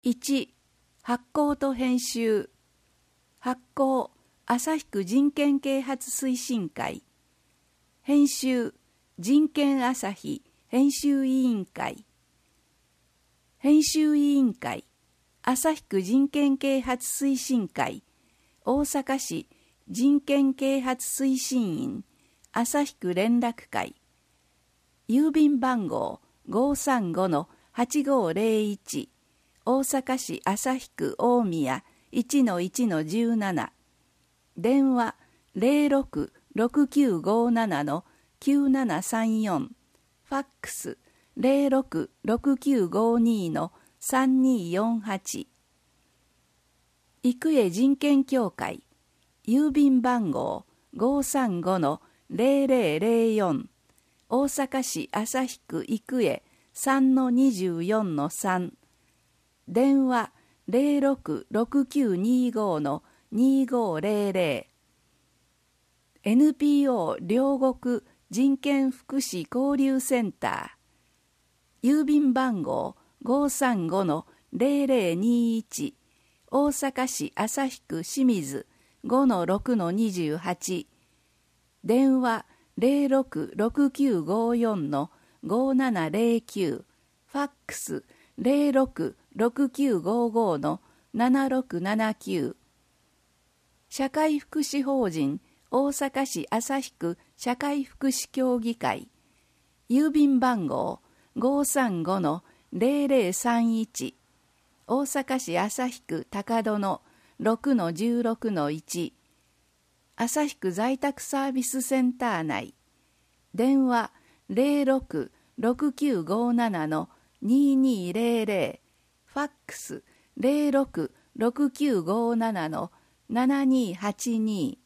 1、発行と編集。発行、旭区人権啓発推進会。編集、人権朝日編集委員会。編集委員会、旭区人権啓発推進会。大阪市人権啓発推進員旭区連絡会。郵便番号 535-8501 大阪市旭区大宮 1-1-17 電話 066957-9734 ファックス 066952-3248 生江人権協会郵便番号 535-0004 大阪市旭区生江 3-24-3 電話 066925-2500 NPO 両国人権福祉交流センター郵便番号 535-0021 大阪市旭区清水 5-6-28 電話 066954-5709 ファックス 066955-7679 社会福祉法人大阪市旭区社会福祉協議会郵便番号 535-0031 大阪市旭区高殿 6-16-1 旭区在宅サービスセンター内電話 066957-2200 ファックス 066957-7282